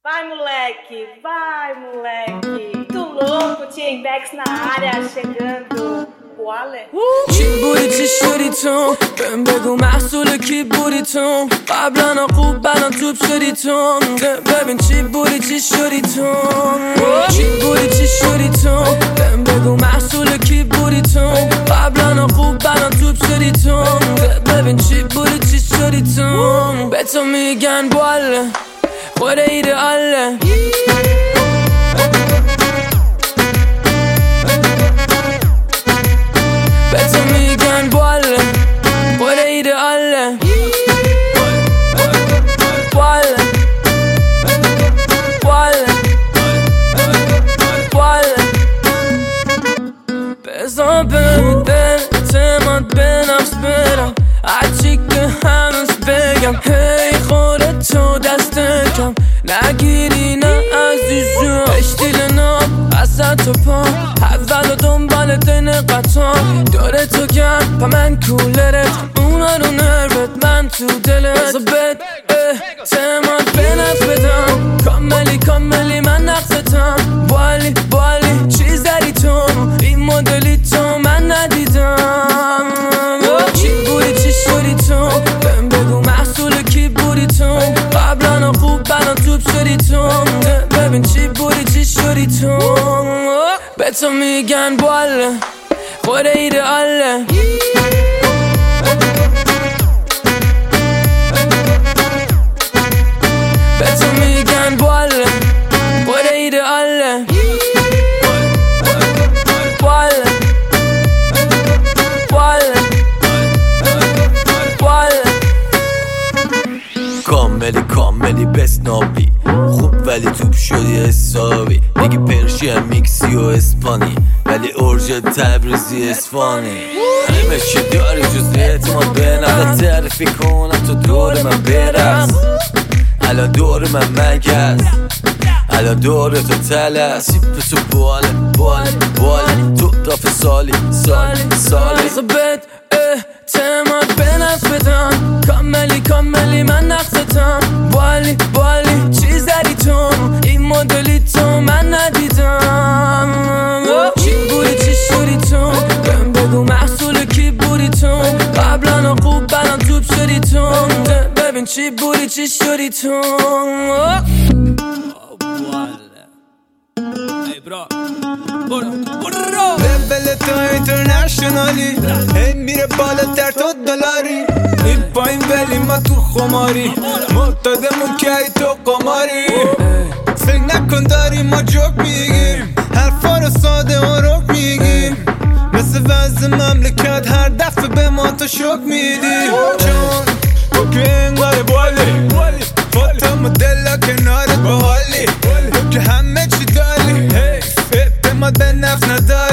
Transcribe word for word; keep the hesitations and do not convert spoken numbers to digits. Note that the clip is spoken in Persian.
Vai, moleque, vai, moleque. Tu louco, T-Index na área, chegando. Boale. چی بودی چی شدی تو بهم بگو محصول کی بودی تو قبلا خوب بلان توب شدی تو ببین چی بودی چی شدی تو چی بودی چی شدی تو بهم بگو محصول کی بودی تو قبلا خوب بلان توب شدی تو ببین چی بودی چی شدی تو به تو میگن باله خود ایدئاله به تو میگن باله خود ایدئاله باله باله باله بذار بهم دل اعتماد به نفس برم هرچی که هنوز بگم هی خودتو دست کم نگیری نه عزیزم اشتیل نام وسط و پا اول و دنبال دین قطار داره تو گرد پا من کولرت اونا رو نروت من تو دلت بزا بد اعتماد به نفس بدم کاملی کاملی من نقصتم بالی بالی چیز داری تو این مدلی تو من ندیدم چی بودی چی شدی تو بهم بگو محصول کی بودی تو قبلا خوب بلان توب شدی تو ببین چی بودی چی شدی تو به تو میگن باله خود ایدئاله به تو میگن باله خود ایدئاله باله باله باله کاملی کاملی بسنابی خوب ولی توب شدی حسابی میگی پرشی میکسی و اسپانی ولی اورژ تبریزی اسفانی همه چی داری جز اعتماد به نفس تعریفی کنم تو دور من برس الان دور من مگس الان دور تو تلس سیپ تو باله باله باله تو رافت سالی سالی سالی بزا بد اعتماد به نفس بدم کاملی کاملی من نقصتم بالی بالی چیز داری تو این مدلی تو من ندیدم چی بودی چی شدی تو بهم بگو محصول کی بودی تو قبلا خوب بلان توب شدی تو ببین چی بودی چی شدی تو لول تو اینترنشنالی هی میره بالاتر تو دلاری این پایین ولی ما تو خماری معتادمون که ای تو قماری فکر نکن داری ما جوک میگیم حرفا رو ساده و رک میگیم مثل وضع مملکت هر دفعه به ما تو شک میدی چون تو که اینقدر بالی فاطمه دلا کنارت باحالی تو که همه چی داری اعتماد به نفس نداری